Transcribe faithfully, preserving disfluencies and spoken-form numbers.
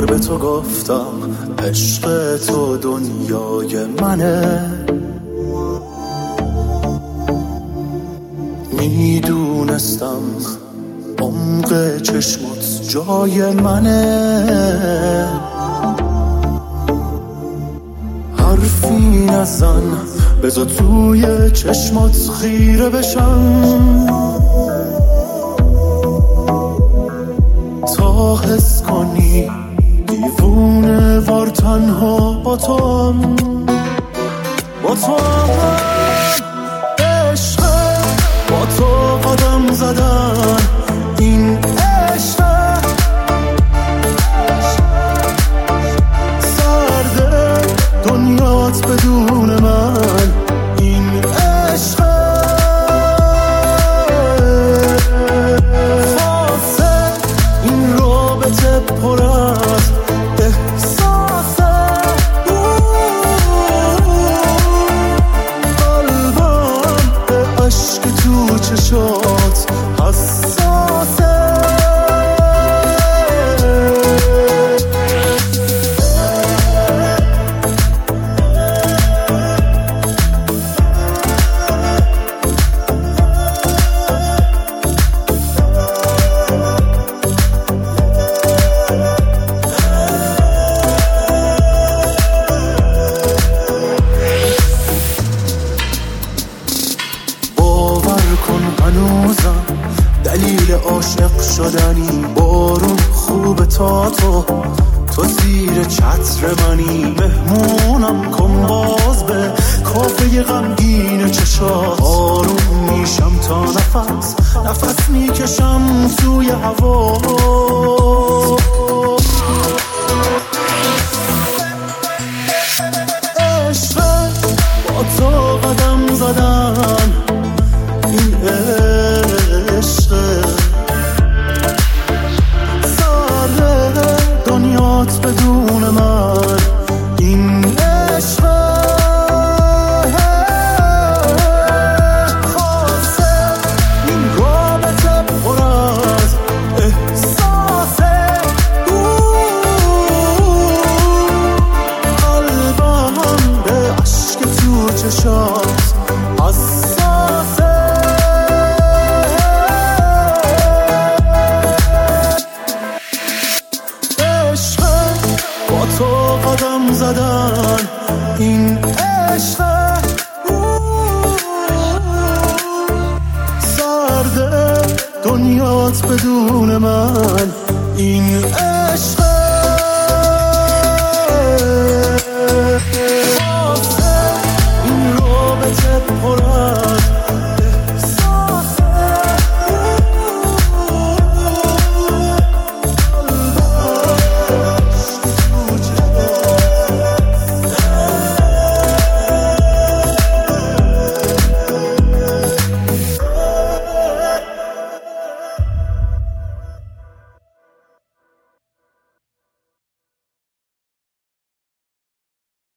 به تو گفتم عشق تو دنیای منه، میدونستم عمق چشمات جای منه. حرفی نزن بذار توی چشمات خیره بشم، تا حس کنی دیوونه وار تنها با توام، با توام عشق، با تو قدم زدن این عشق، سرده دنیات بدون من این عشق، خاصه این رابطه پر از احساسه، قلبم به عشق تو چشات حساسه. هنوزم دلیل عاشق شدنی، بارون خوب تا تو تو زیر چتر منی، مهمونم کن باز به کافه غمگین چشات، آروم میشم تا نفس نفس میکشم توی هوا، عشق با تو قدم زدن این عشق، سر دنیات بدون من این عشق، خاصه این رابطه پر از احساسه، قلبم به عشق تو چشات حساسه. با تو قدم زدن این عشق، سرده دنیات بدون من این عشق.